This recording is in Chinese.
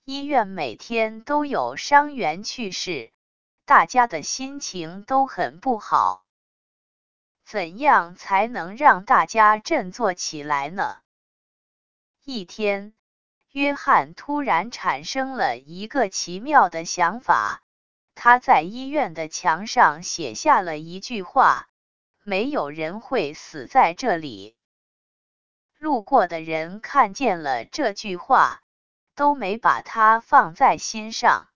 医院每天都有伤员去世，大家的心情都很不好。怎样才能让大家振作起来呢？一天，约翰突然产生了一个奇妙的想法，他在医院的墙上写下了一句话：没有人会死在这里。路过的人看见了这句话，都没把它放在心上。